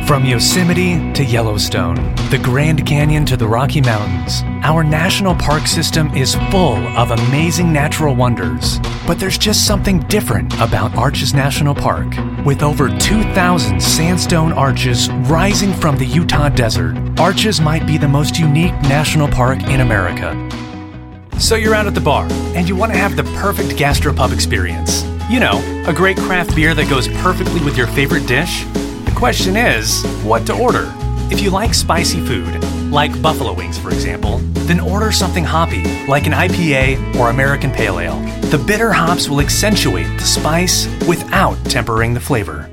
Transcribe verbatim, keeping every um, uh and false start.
From Yosemite to Yellowstone, the Grand Canyon to the Rocky Mountains, our national park system is full of amazing natural wonders. But there's just something different about Arches National Park. With over two thousand sandstone arches rising from the Utah desert, Arches might be the most unique national park in America. So you're out at the bar, and you want to have the perfect gastropub experience. You know, a great craft beer that goes perfectly with your favorite dish. The question is, what to order? If you like spicy food, like buffalo wings for example, then order something hoppy, like an I P A or American Pale Ale. The bitter hops will accentuate the spice without tempering the flavor.